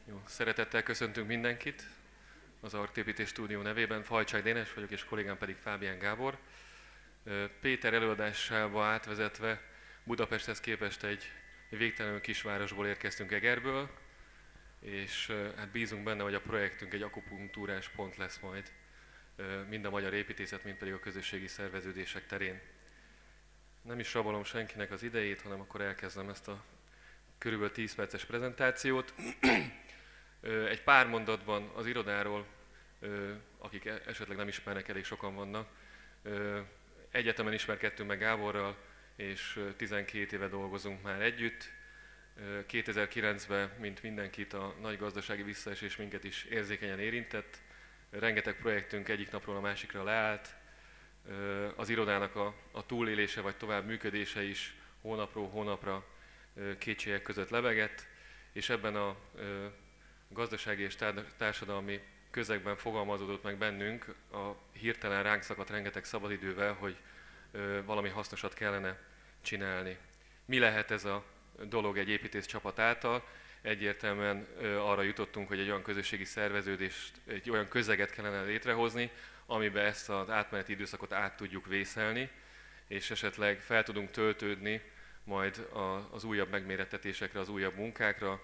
Jó, szeretettel köszöntünk mindenkit az Artépítés Stúdió nevében. Fajcsák Dénes vagyok, és kollégám pedig Fábián Gábor. Péter előadásába átvezetve Budapesthez képest egy végtelenül kisvárosból érkeztünk, Egerből, és hát bízunk benne, hogy a projektünk egy akupunktúrás pont lesz majd mind a magyar építészet, mind pedig a közösségi szerveződések terén. Nem is rabolom senkinek az idejét, hanem akkor elkezdem ezt a körülbelül 10 perces prezentációt. Egy pár mondatban az irodáról, akik esetleg nem ismernek, elég sokan vannak. Egyetemen ismerkedtünk meg Gáborral, és 12 éve dolgozunk már együtt. 2009-ben, mint mindenkit, a nagy gazdasági visszaesés minket is érzékenyen érintett. Rengeteg projektünk egyik napról a másikra leállt. Az irodának a túlélése vagy tovább működése is hónapról hónapra kétségek között lebegett, és ebben a gazdasági és társadalmi közegben fogalmazódott meg bennünk a hirtelen ránk szakadt rengeteg szabadidővel, hogy valami hasznosat kellene csinálni. Mi lehet ez a dolog egy építész csapat által? Egyértelműen arra jutottunk, hogy egy olyan közösségi szerveződést, egy olyan közeget kellene létrehozni, amiben ezt az átmeneti időszakot át tudjuk vészelni, és esetleg fel tudunk töltődni majd az újabb megmérettetésekre, az újabb munkákra,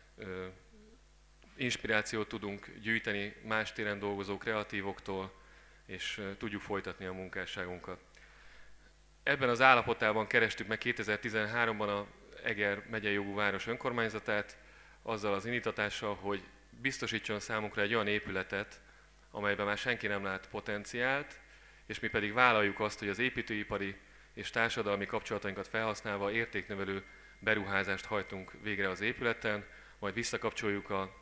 inspirációt tudunk gyűjteni más téren dolgozó kreatívoktól, és tudjuk folytatni a munkásságunkat. Ebben az állapotában kerestük meg 2013-ban a Eger megyei jogú város önkormányzatát, azzal az indítatással, hogy biztosítson számunkra egy olyan épületet, amelyben már senki nem lát potenciált, és mi pedig vállaljuk azt, hogy az építőipari és társadalmi kapcsolatainkat felhasználva értéknövelő beruházást hajtunk végre az épületen, majd visszakapcsoljuk a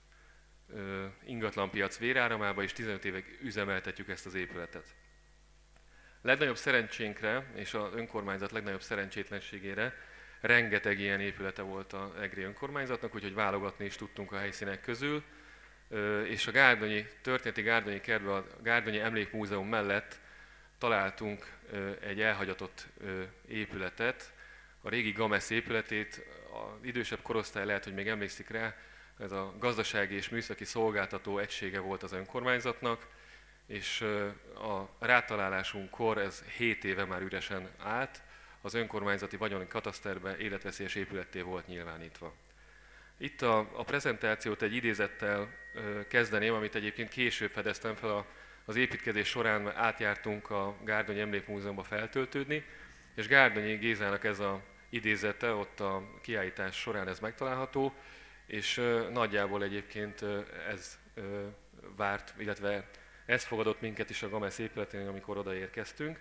ingatlanpiac véráramába, és 15 évig üzemeltetjük ezt az épületet. Legnagyobb szerencsénkre és az önkormányzat legnagyobb szerencsétlenségére rengeteg ilyen épülete volt az egri önkormányzatnak, úgyhogy válogatni is tudtunk a helyszínek közül, és a történeti Gárdonyi kertben, a Gárdonyi Emlékmúzeum mellett találtunk egy elhagyatott épületet, a régi Gamesz épületét. Az idősebb korosztály lehet, hogy még emlékszik rá, ez a gazdasági és műszaki szolgáltató egysége volt az önkormányzatnak, és a rátalálásunkkor ez 7 éve már üresen állt, az önkormányzati vagyoni kataszterbe életveszélyes épületté volt nyilvánítva. Itt a prezentációt egy idézettel kezdeném, amit egyébként később fedeztem fel, az építkezés során átjártunk a Gárdonyi Emlékmúzeumba feltöltődni, és Gárdonyi Gézának ez az idézete, ott a kiállítás során ez megtalálható, és nagyjából egyébként ez várt, illetve ez fogadott minket is a Gamesz épületén, amikor odaérkeztünk.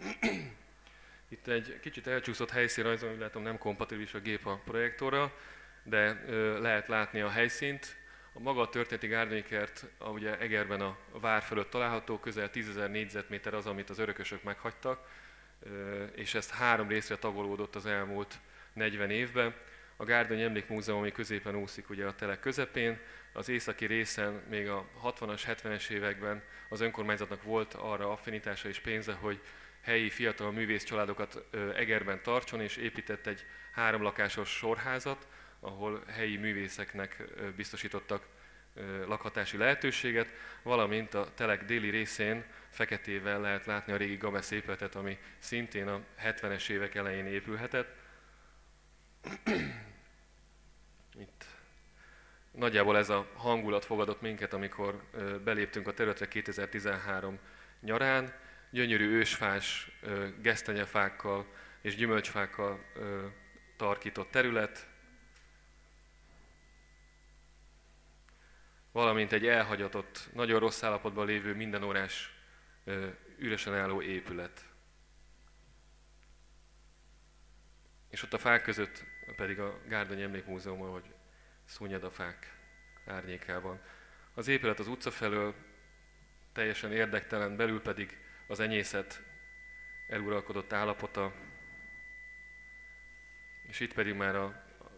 Itt egy kicsit elcsúszott helyszínrajzon, úgy látom nem kompatibilis a gép a projektorral, de lehet látni a helyszínt. A maga a történeti Gárdonyi kert, ugye Egerben a vár fölött található, közel 10 000 négyzetméter az, amit az örökösök meghagytak, és ezt 3 részre tagolódott az elmúlt 40 évben. A Gárdonyi Emlékmúzeum, ami középen úszik ugye a telek közepén, az északi részen még a 60-as, 70-es években az önkormányzatnak volt arra affinitása és pénze, hogy helyi fiatal művész családokat Egerben tartson, és épített egy 3 lakásos sorházat, ahol helyi művészeknek biztosítottak lakhatási lehetőséget, valamint a telek déli részén feketével lehet látni a régi Gamesz épületet, ami szintén a 70-es évek elején épülhetett. Itt nagyjából ez a hangulat fogadott minket, amikor beléptünk a területre 2013 nyarán. Gyönyörű ősfás, gesztenyefákkal és gyümölcsfákkal tarkított terület, valamint egy elhagyatott, nagyon rossz állapotban lévő mindenórás üresen álló épület. És ott a fák között pedig a Gárdonyi Emlékmúzeum, ahogy szúnyad a fák árnyékában. Az épület az utca felől teljesen érdektelen, belül pedig az enyészet eluralkodott állapota, és itt pedig már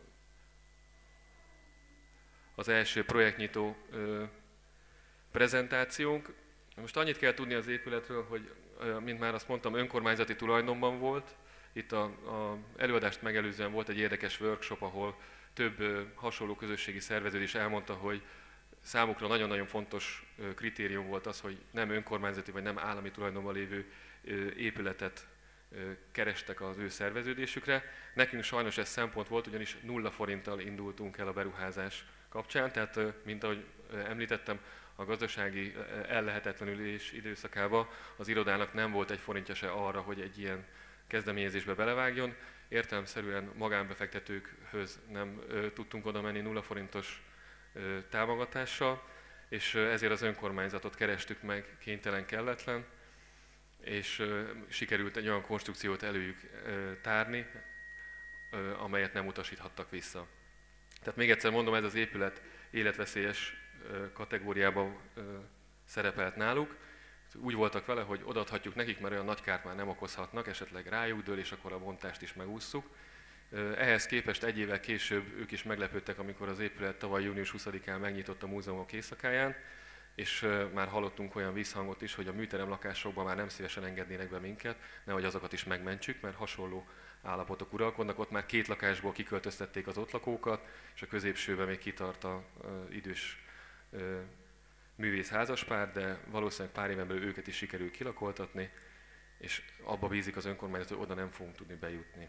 az első projektnyitó prezentációnk. Most annyit kell tudni az épületről, hogy mint már azt mondtam, önkormányzati tulajdonban volt. Itt a előadást megelőzően volt egy érdekes workshop, ahol több hasonló közösségi szerveződés elmondta, hogy számukra nagyon-nagyon fontos kritérium volt az, hogy nem önkormányzati vagy nem állami tulajdonban lévő épületet kerestek az ő szerveződésükre. Nekünk sajnos ez szempont volt, ugyanis 0 forinttal indultunk el a beruházás kapcsán, tehát mint ahogy említettem, a gazdasági ellehetetlenülés időszakában az irodának nem volt egy forintja se arra, hogy egy ilyen kezdeményezésbe belevágjon. Értelemszerűen magánbefektetőkhöz nem tudtunk oda menni 0 forintos támogatással, és ezért az önkormányzatot kerestük meg kénytelen, kelletlen, és sikerült egy olyan konstrukciót előjük tárni, amelyet nem utasíthattak vissza. Tehát még egyszer mondom, ez az épület életveszélyes kategóriában szerepelt náluk. Úgy voltak vele, hogy odaadhatjuk nekik, mert olyan nagy kárt már nem okozhatnak, esetleg rájuk dől, és akkor a bontást is megússzuk. Ehhez képest egy évvel később ők is meglepődtek, amikor az épület tavaly június 20-án megnyitott a múzeumok éjszakáján, és már hallottunk olyan visszhangot is, hogy a műterem lakásokban már nem szívesen engednének be minket, nehogy azokat is megmentsük, mert hasonló állapotok uralkodnak. Ott már 2 lakásból kiköltöztették az ott lakókat, és a középsőben még kitart az idős művész házaspár, de valószínűleg pár éven belül őket is sikerül kilakoltatni, és abba bízik az önkormányzat, hogy oda nem fogunk tudni bejutni.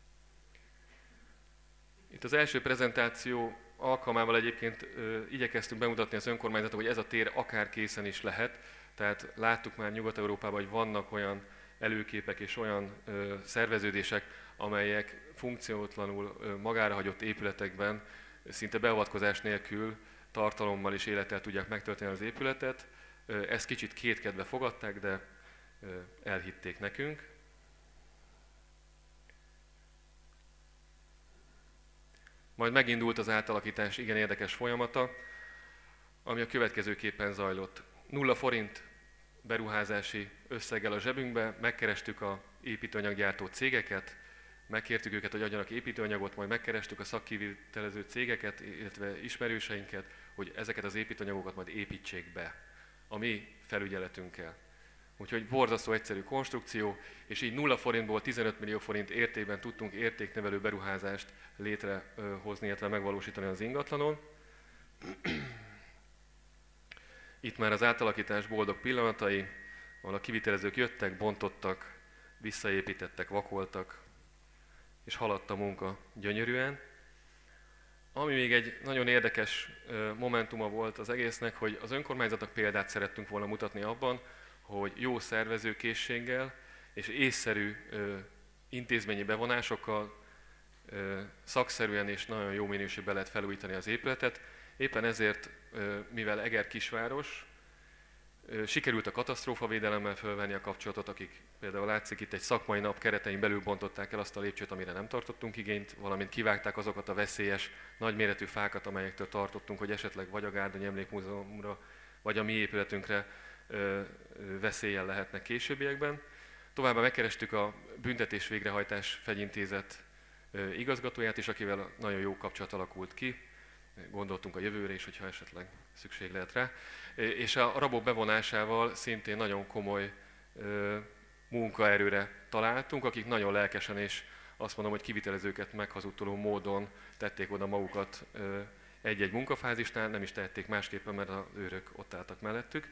Itt az első prezentáció alkalmával egyébként igyekeztünk bemutatni az önkormányzatot, hogy ez a tér akár készen is lehet, tehát láttuk már Nyugat-Európában, hogy vannak olyan előképek és olyan szerveződések, amelyek funkciótlanul magára hagyott épületekben szinte beavatkozás nélkül tartalommal és élettel tudják megtölteni az épületet. Ezt kicsit kétkedve fogadták, de elhitték nekünk. Majd megindult az átalakítás igen érdekes folyamata, ami a következőképpen zajlott. 0 forint beruházási összeggel a zsebünkbe, megkerestük az építőanyaggyártó cégeket, megkértük őket, hogy adjanak építőanyagot, majd megkerestük a szakkivitelező cégeket, illetve ismerőseinket, hogy ezeket az építőanyagokat majd építsék be a mi felügyeletünkkel. Úgyhogy borzasztó egyszerű konstrukció, és így 0 forintból 15 millió forint értékben tudtunk értéknövelő beruházást létrehozni, illetve megvalósítani az ingatlanon. Itt már az átalakítás boldog pillanatai, ahol a kivitelezők jöttek, bontottak, visszaépítettek, vakoltak, és haladt a munka gyönyörűen. Ami még egy nagyon érdekes momentuma volt az egésznek, hogy az önkormányzatnak példát szerettünk volna mutatni abban, hogy jó szervezőkészséggel és észszerű intézményi bevonásokkal szakszerűen és nagyon jó minőségben lehet felújítani az épületet. Éppen ezért, mivel Eger kisváros, sikerült a katasztrófavédelemmel fölvenni a kapcsolatot, akik például látszik itt egy szakmai nap keretein belül bontották el azt a lépcsőt, amire nem tartottunk igényt, valamint kivágták azokat a veszélyes, nagyméretű fákat, amelyektől tartottunk, hogy esetleg vagy a Gárdonyi Emlékmúzeumra, vagy a mi épületünkre veszéllyel lehetnek későbbiekben. Továbbá megkerestük a Büntetés Végrehajtás Fegyintézet igazgatóját is, akivel nagyon jó kapcsolat alakult ki. Gondoltunk a jövőre is, hogyha esetleg szükség lehet rá. És a rabok bevonásával szintén nagyon komoly munkaerőre találtunk, akik nagyon lelkesen és azt mondom, hogy kivitelezőket meghazudtoló módon tették oda magukat egy-egy munkafázisnál, nem is tehették másképpen, mert az őrök ott álltak mellettük.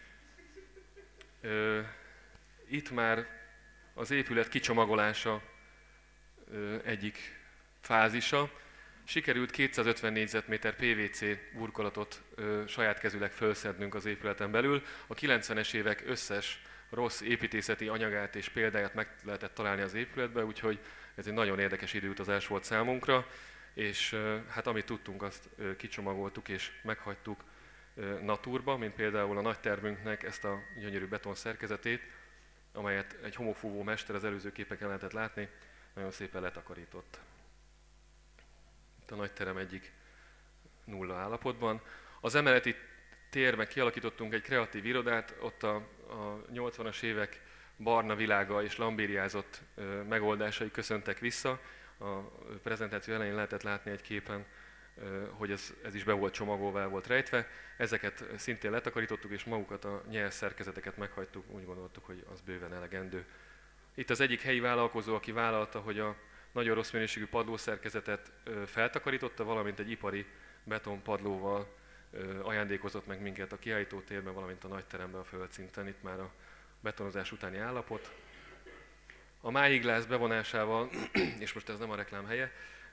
Itt már az épület kicsomagolása egyik fázisa. Sikerült 250 négyzetméter PVC burkolatot saját kezűleg felszednünk az épületen belül. A 90-es évek összes rossz építészeti anyagát és példáját meg lehetett találni az épületbe, úgyhogy ez egy nagyon érdekes időutazás volt számunkra, és hát amit tudtunk, azt kicsomagoltuk és meghagytuk naturba, mint például a nagy tervünknek ezt a gyönyörű beton szerkezetét, amelyet egy homofúvó mester az előző képeken lehetett látni, nagyon szépen letakarított. Itt a nagy terem egyik nulla állapotban. Az emeleti térben kialakítottunk egy kreatív irodát, ott a 80-as évek barna világa és lambériázott megoldásai köszöntek vissza. A prezentáció elején lehetett látni egy képen, hogy ez is be volt csomagolva, el volt rejtve. Ezeket szintén letakarítottuk, és magukat a nyers szerkezeteket meghagytuk, úgy gondoltuk, hogy az bőven elegendő. Itt az egyik helyi vállalkozó, aki vállalta, hogy a nagyon rossz minőségű padlószerkezetet feltakarította, valamint egy ipari betonpadlóval ajándékozott meg minket a kiállítótérben, valamint a nagyteremben a földszinten, itt már a betonozás utáni állapot. A májiglász bevonásával, és most ez nem a reklám helye,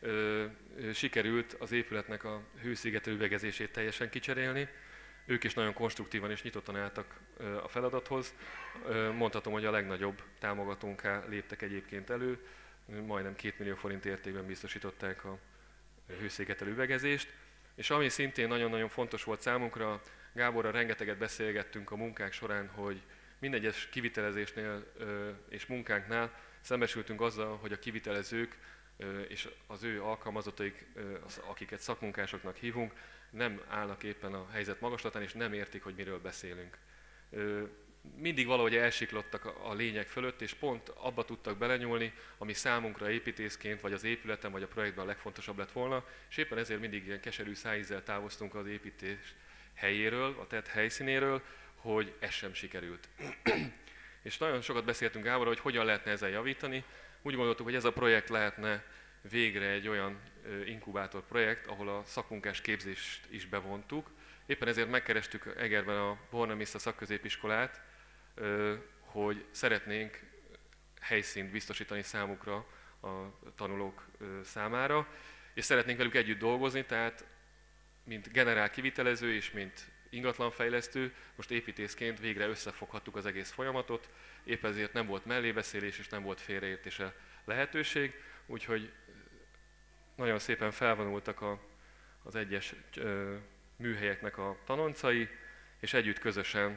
sikerült az épületnek a hőszigetelő üvegezését teljesen kicserélni. Ők is nagyon konstruktívan és nyitottan álltak a feladathoz. Mondhatom, hogy a legnagyobb támogatónká léptek egyébként elő, majdnem 2 millió forint értékben biztosították a hőszigetelő üvegezést. És ami szintén nagyon-nagyon fontos volt számunkra, Gáborral rengeteget beszélgettünk a munkák során, hogy mindegyes kivitelezésnél és munkánknál szembesültünk azzal, hogy a kivitelezők és az ő alkalmazottaik, akiket szakmunkásoknak hívunk, nem állnak éppen a helyzet magaslatán, és nem értik, hogy miről beszélünk. Mindig valahogy elsiklottak a lényeg fölött, és pont abba tudtak belenyúlni, ami számunkra építészként, vagy az épületen, vagy a projektben a legfontosabb lett volna, és éppen ezért mindig ilyen keserű szájízzel távoztunk az építés helyéről, a tett helyszínéről, hogy ez sem sikerült. És nagyon sokat beszéltünk Gáborral, hogy hogyan lehetne ezzel javítani. Úgy gondoltuk, hogy ez a projekt lehetne végre egy olyan inkubátor projekt, ahol a szakmunkás képzést is bevontuk. Éppen ezért megkerestük Egerben a Borna Missa szakközépiskolát, hogy szeretnénk helyszínt biztosítani számukra a tanulók számára, és szeretnénk velük együtt dolgozni, tehát mint generál kivitelező és mint ingatlanfejlesztő, most építészként végre összefoghattuk az egész folyamatot, épp ezért nem volt mellébeszélés és nem volt félreértése lehetőség, úgyhogy nagyon szépen felvonultak az egyes műhelyeknek a tanoncai, és együtt közösen,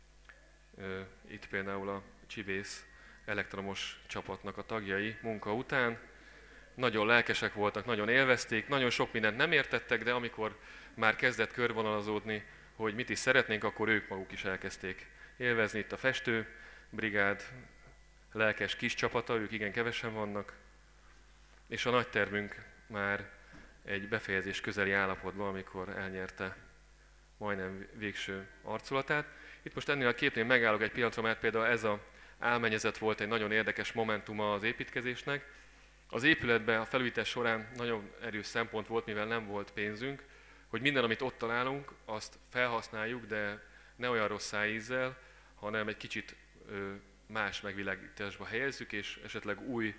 itt például a Csibész elektromos csapatnak a tagjai munka után, nagyon lelkesek voltak, nagyon élvezték, nagyon sok mindent nem értettek, de amikor már kezdett körvonalazódni, hogy mit is szeretnénk, akkor ők maguk is elkezdték élvezni. Itt a festőbrigád lelkes kis csapata, ők igen kevesen vannak, és a nagy tervünk már egy befejezés közeli állapotban, amikor elnyerte majdnem végső arculatát. Itt most ennél a képnél megállok egy pillanatra, mert például ez az álmennyezet volt egy nagyon érdekes momentuma az építkezésnek. Az épületben a felújítás során nagyon erős szempont volt, mivel nem volt pénzünk, hogy minden, amit ott találunk, azt felhasználjuk, de ne olyan rossz szájízzel, hanem egy kicsit más megvilágításba helyezzük, és esetleg új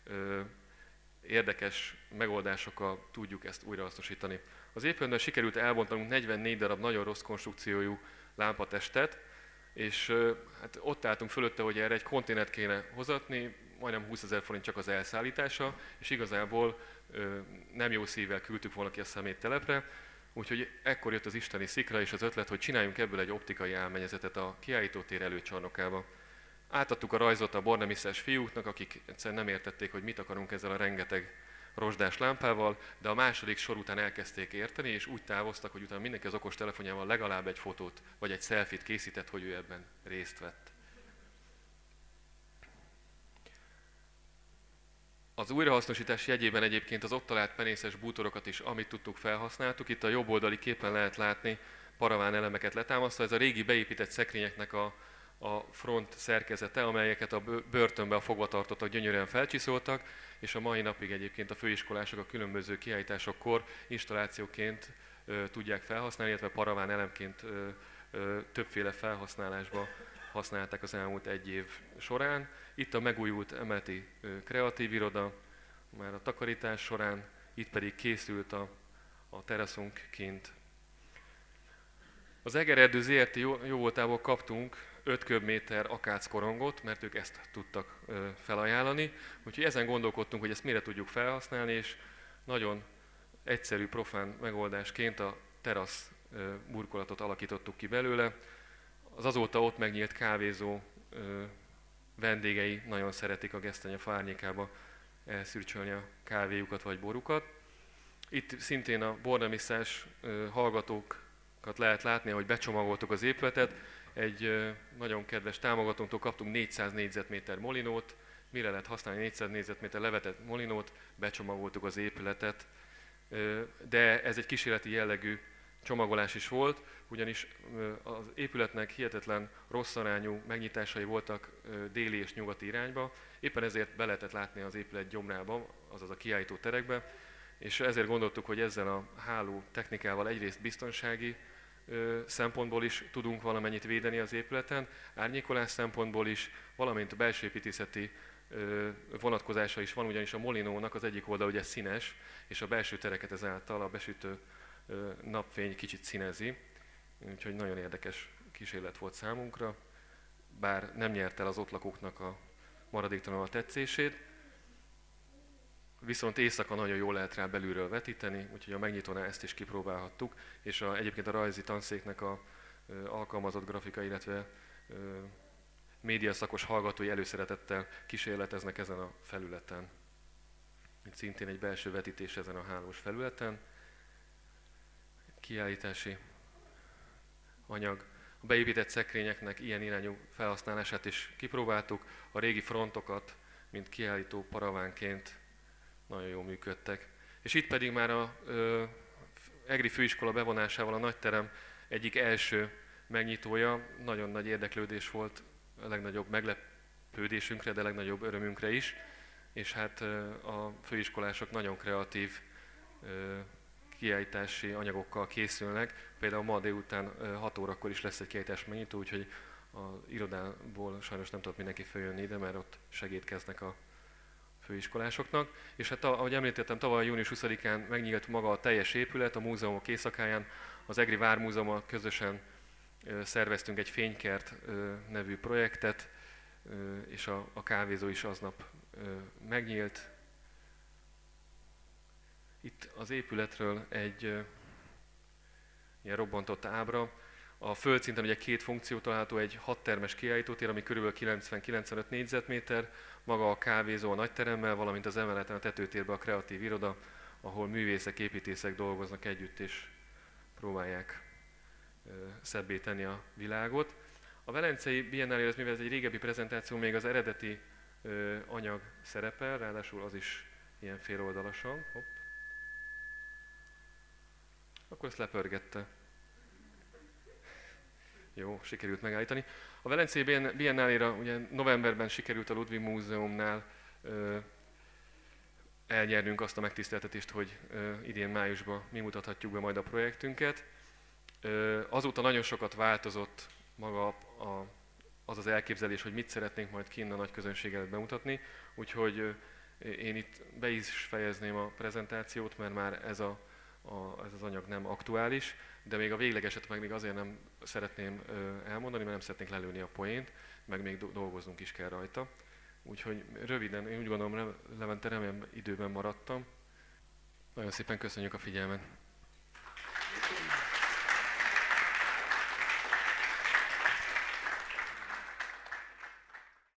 érdekes megoldásokkal tudjuk ezt újrahasznosítani. Az épületben sikerült elbontanunk 44 darab nagyon rossz konstrukciójú lámpatestet, és hát ott álltunk fölötte, hogy erre egy konténert kéne hozatni, majdnem 20 000 forint csak az elszállítása, és igazából nem jó szívvel küldtük volna ki a szeméttelepre, úgyhogy ekkor jött az isteni szikra és az ötlet, hogy csináljunk ebből egy optikai álmennyezetet a kiállítótér előcsarnokába. Átadtuk a rajzot a Borna Misszás fiúknak, akik egyszerűen nem értették, hogy mit akarunk ezzel a rengeteg rozsdás lámpával, de a második sor után elkezdték érteni, és úgy távoztak, hogy utána mindenki az okos telefonjával legalább egy fotót vagy egy selfie-t készített, hogy ő ebben részt vett. Az újrahasznosítás jegyében egyébként az ott talált penészes bútorokat is, amit tudtuk, felhasználtuk. Itt a jobb oldali képen lehet látni paraván elemeket letámasztva. Ez a régi beépített szekrényeknek a front szerkezete, amelyeket a börtönben a fogvatartottak gyönyörűen felcsiszoltak, és a mai napig egyébként a főiskolások a különböző kiállításokkor installációként tudják felhasználni, illetve paraván elemként többféle felhasználásba használták az elmúlt egy év során. Itt a megújult emeleti kreatív iroda, már a takarítás során, itt pedig készült a teraszunk kint. Az Egererdő ZRT jóvoltából kaptunk 5 köbméter akáckorongot, mert ők ezt tudtak felajánlani. Úgyhogy ezen gondolkodtunk, hogy ezt mire tudjuk felhasználni, és nagyon egyszerű, profán megoldásként a terasz burkolatot alakítottuk ki belőle. Az azóta ott megnyílt kávézó vendégei nagyon szeretik a gesztenyefa árnyékába elszürcsölni a kávéjukat vagy borukat. Itt szintén a Borna Misszás hallgatókat lehet látni, ahogy becsomagoltuk az épületet. Egy nagyon kedves támogatónktól kaptunk 400 négyzetméter molinót. Mire lehet használni 400 négyzetméter levetett molinót? Becsomagoltuk az épületet. De ez egy kísérleti jellegű csomagolás is volt, ugyanis az épületnek hihetetlen rossz arányú megnyitásai voltak déli és nyugati irányba, éppen ezért be lehetett látni az épület gyomrába, azaz a kiállító terekbe, és ezért gondoltuk, hogy ezzel a háló technikával egyrészt biztonsági szempontból is tudunk valamennyit védeni az épületen, árnyékolás szempontból is, valamint a belső építészeti vonatkozása is van, ugyanis a molinónak az egyik oldal ugye színes, és a belső tereket ezáltal a besütő napfény kicsit színezi, úgyhogy nagyon érdekes kísérlet volt számunkra, bár nem nyert el az ott lakóknak a maradéktalanul a tetszését, viszont éjszaka nagyon jól lehet rá belülről vetíteni, úgyhogy a megnyitónál ezt is kipróbálhattuk, és egyébként a rajzi tanszéknek a alkalmazott grafika, illetve médiaszakos hallgatói előszeretettel kísérleteznek ezen a felületen. Itt szintén egy belső vetítés ezen a hálós felületen. Kiállítási anyag. A beépített szekrényeknek ilyen irányú felhasználását is kipróbáltuk. A régi frontokat, mint kiállító paravánként nagyon jól működtek. És itt pedig már a EGRI főiskola bevonásával a nagyterem egyik első megnyitója. Nagyon nagy érdeklődés volt, a legnagyobb meglepődésünkre, de legnagyobb örömünkre is. És hát a főiskolások nagyon kreatív kiállítási anyagokkal készülnek. Például ma délután 6 órakor is lesz egy kiállítás megnyitó, úgyhogy az irodából sajnos nem tudott mindenki följönni ide, mert ott segítkeznek a főiskolásoknak. És hát ahogy említettem, tavaly június 20-án megnyílt maga a teljes épület, a múzeumok éjszakáján az EGRI Vármúzeummal közösen szerveztünk egy fénykert nevű projektet, és a kávézó is aznap megnyílt. Itt az épületről egy ilyen robbantott ábra. A földszinten ugye két funkció található, egy 6 termes kiállítótér, ami kb. 90-95 négyzetméter, maga a kávézó a nagyteremmel, valamint az emeleten a tetőtérben a kreatív iroda, ahol művészek, építészek dolgoznak együtt és próbálják szebbé tenni a világot. A Velencei Biennáléről, mivel ez egy régebbi prezentáció, még az eredeti anyag szerepel, ráadásul az is ilyen féloldalasan. Hopp. Akkor ezt lepörgette. Jó, sikerült megállítani. A Velencei Biennáléra ugye novemberben sikerült a Ludwig Múzeumnál elnyernünk azt a megtiszteltetést, hogy idén májusban mi mutathatjuk be majd a projektünket. Azóta nagyon sokat változott maga az az elképzelés, hogy mit szeretnénk majd kinn a nagy közönség előtt bemutatni, úgyhogy én itt be is fejezném a prezentációt, mert már ez az anyag nem aktuális, de még a véglegeset meg még azért nem szeretném elmondani, mert nem szeretnénk lelőni a poént, meg még dolgoznunk is kell rajta. Úgyhogy röviden, én úgy gondolom, Levente, remélem időben maradtam. Nagyon szépen köszönjük a figyelmet!